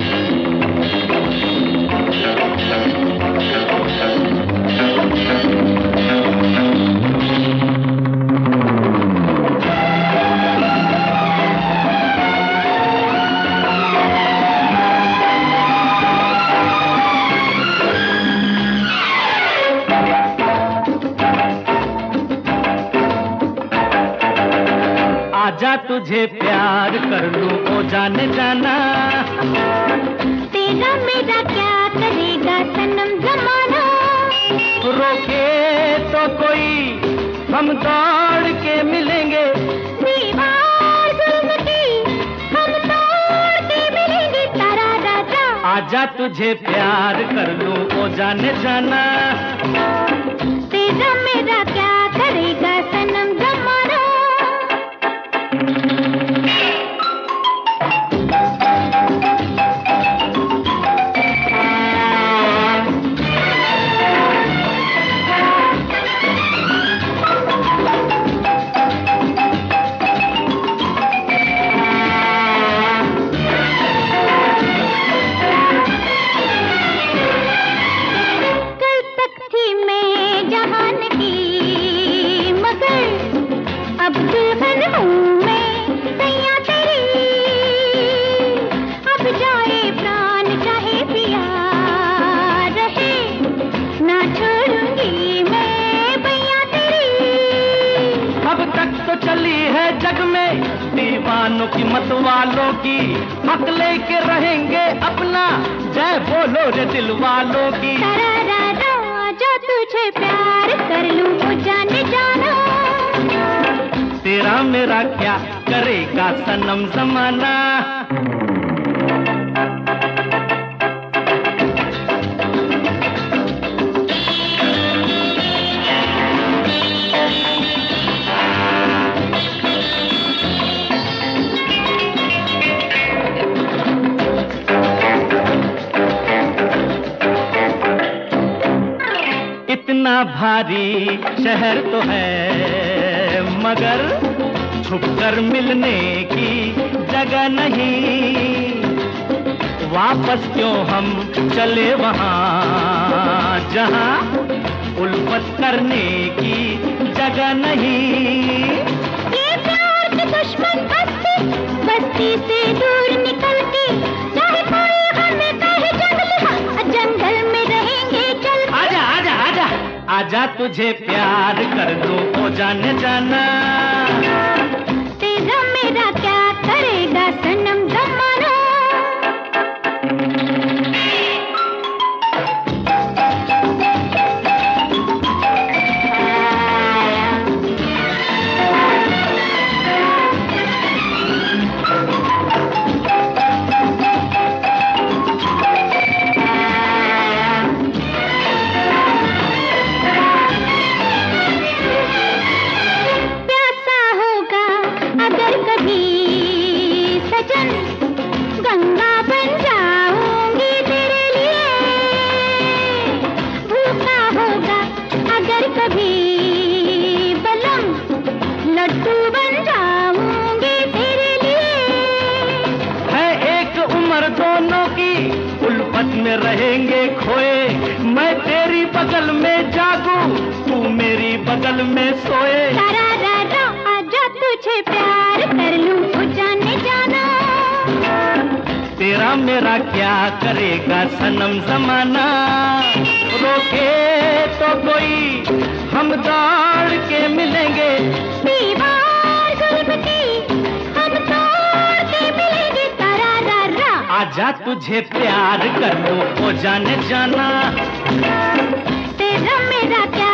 आजा तुझे प्यार कर लूं ओ जाने जाना, तेरा मेरा क्या करेगा सनम जमाना। रोके तो कोई हम दौड़ के मिलेंगे, दीवार जुल्म की हम तोड़ के मिलेंगे तारा राजा। आजा तुझे प्यार कर लूं ओ जाने जाना, तेरा मेरा क्या करेगा सनम जमाना। अब दुल्हन हूँ मैं सैया तेरी, अब जाए प्राण चाहे पिया रहे, ना छोड़ूंगी मैं भैया तेरी। अब तक तो चली है जग में दीवानों की मत वालों की, हक लेके रहेंगे अपना, जय बोलो रे दिल वालों की। जो तुझे प्यार कर लूं वो जाने जाना, तेरा मेरा क्या करेगा सनम जमाना। इतना भारी शहर तो है मगर छुपकर मिलने की जगह नहीं, वापस क्यों हम चले वहाँ जहाँ उल्फत करने की जगह नहीं। ये प्यार के दुश्मन बस्ती से दूर निकल के, चाहे कोई हमें कहे जंगल, जंगल में रहेंगे चल। आजा आजा आजा आजा तुझे प्यार कर दूं ओ जाने जाना, तेरा मेरा क्या करेगा सनम जमाना। गंगा बन जाऊंगी तेरे लिए, भूखा होगा अगर कभी बलम, लड्डू बन जाऊंगी तेरे लिए। है एक उम्र दोनों की उल्फत में रहेंगे खोए, मैं तेरी बगल में जागूं तू मेरी बगल में सोए। आजा तुझे प्यार कर लूं वो जाने जाना, तेरा मेरा क्या करेगा सनम जमाना। रोके तो कोई हम दौड़ के मिलेंगे, दीवार जुल्म की हम तोड़ के मिलेंगे तारा। आजा तुझे प्यार कर लूं ओ जाने जाना, तेरा मेरा क्या